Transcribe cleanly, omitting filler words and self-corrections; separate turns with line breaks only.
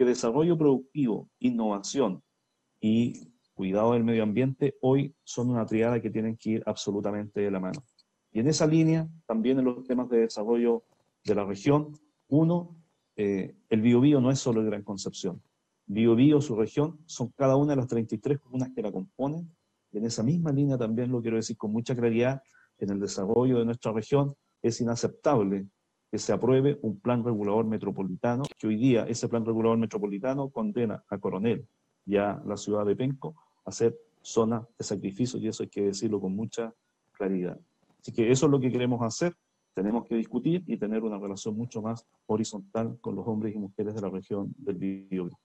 que desarrollo productivo, innovación y cuidado del medio ambiente hoy son una triada que tienen que ir absolutamente de la mano. Y en esa línea, también en los temas de desarrollo de la región, uno, el Biobío no es solo el Gran Concepción. Biobío, su región, son cada una de las 33 comunas que la componen. Y en esa misma línea también lo quiero decir con mucha claridad, en el desarrollo de nuestra región es inaceptable que se apruebe un plan regulador metropolitano, que hoy día ese plan regulador metropolitano condena a Coronel y a la ciudad de Penco a ser zona de sacrificio, y eso hay que decirlo con mucha claridad. Así que eso es lo que queremos hacer. Tenemos que discutir y tener una relación mucho más horizontal con los hombres y mujeres de la región del Biobío.